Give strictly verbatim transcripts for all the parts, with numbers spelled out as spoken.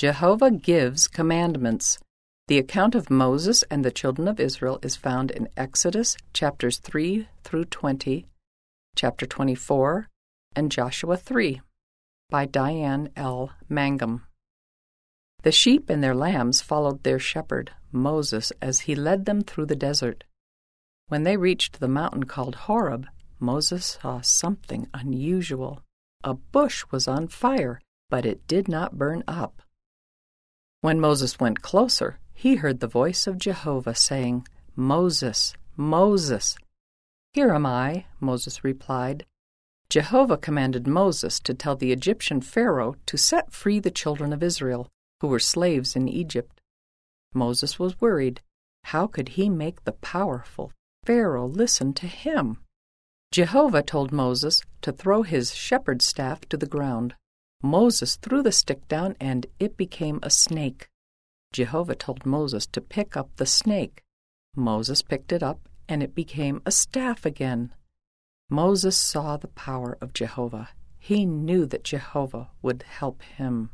Jehovah gives commandments. The account of Moses and the children of Israel is found in Exodus chapters three through twenty, chapter twenty-four, and Joshua three, by Diane L. Mangum. The sheep and their lambs followed their shepherd, Moses, as he led them through the desert. When they reached the mountain called Horeb, Moses saw something unusual. A bush was on fire, but it did not burn up. When Moses went closer, he heard the voice of Jehovah saying, "Moses, Moses." "Here am I," Moses replied. Jehovah commanded Moses to tell the Egyptian Pharaoh to set free the children of Israel, who were slaves in Egypt. Moses was worried. How could he make the powerful Pharaoh listen to him? Jehovah told Moses to throw his shepherd's staff to the ground. Moses threw the stick down, and it became a snake. Jehovah told Moses to pick up the snake. Moses picked it up, and it became a staff again. Moses saw the power of Jehovah. He knew that Jehovah would help him.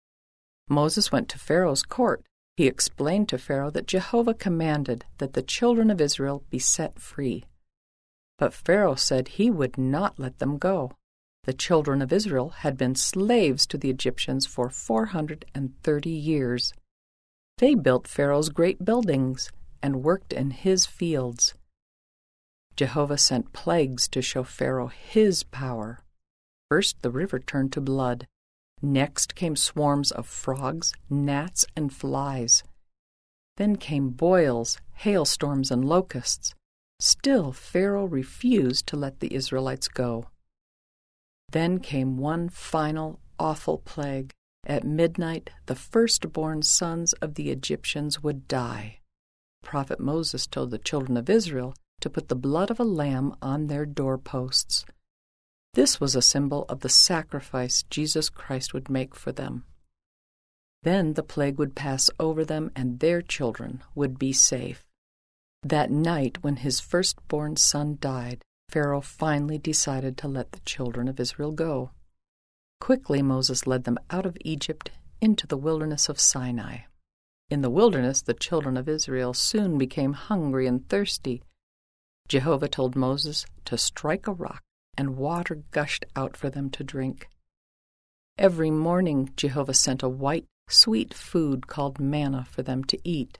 Moses went to Pharaoh's court. He explained to Pharaoh that Jehovah commanded that the children of Israel be set free. But Pharaoh said he would not let them go. The children of Israel had been slaves to the Egyptians for four hundred thirty years. They built Pharaoh's great buildings and worked in his fields. Jehovah sent plagues to show Pharaoh his power. First, the river turned to blood. Next came swarms of frogs, gnats, and flies. Then came boils, hailstorms, and locusts. Still, Pharaoh refused to let the Israelites go. Then came one final, awful plague. At midnight, the firstborn sons of the Egyptians would die. Prophet Moses told the children of Israel to put the blood of a lamb on their doorposts. This was a symbol of the sacrifice Jesus Christ would make for them. Then the plague would pass over them, and their children would be safe. That night, when his firstborn son died, Pharaoh finally decided to let the children of Israel go. Quickly Moses led them out of Egypt into the wilderness of Sinai. In the wilderness, the children of Israel soon became hungry and thirsty. Jehovah told Moses to strike a rock, and water gushed out for them to drink. Every morning, Jehovah sent a white, sweet food called manna for them to eat.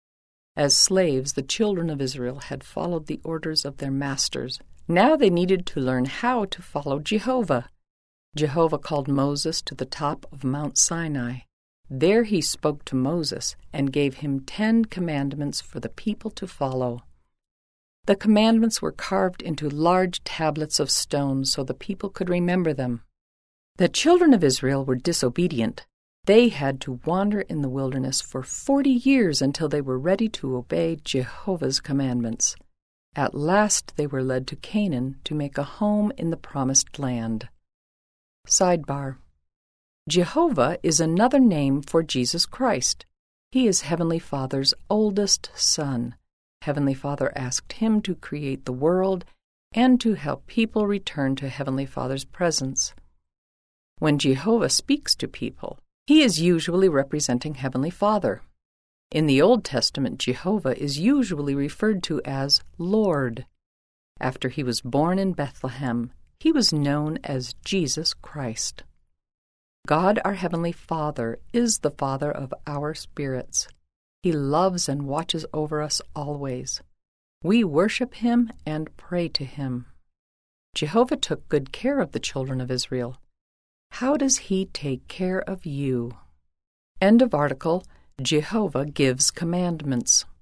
As slaves, the children of Israel had followed the orders of their masters. Now they needed to learn how to follow Jehovah. Jehovah called Moses to the top of Mount Sinai. There he spoke to Moses and gave him ten commandments for the people to follow. The commandments were carved into large tablets of stone so the people could remember them. The children of Israel were disobedient. They had to wander in the wilderness for forty years until they were ready to obey Jehovah's commandments. At last they were led to Canaan to make a home in the promised land. Sidebar: Jehovah is another name for Jesus Christ. He is Heavenly Father's oldest son. Heavenly Father asked him to create the world and to help people return to Heavenly Father's presence. When Jehovah speaks to people, he is usually representing Heavenly Father. In the Old Testament, Jehovah is usually referred to as Lord. After he was born in Bethlehem, he was known as Jesus Christ. God, our Heavenly Father, is the Father of our spirits. He loves and watches over us always. We worship him and pray to him. Jehovah took good care of the children of Israel. How does he take care of you? End of article. Jehovah gives commandments.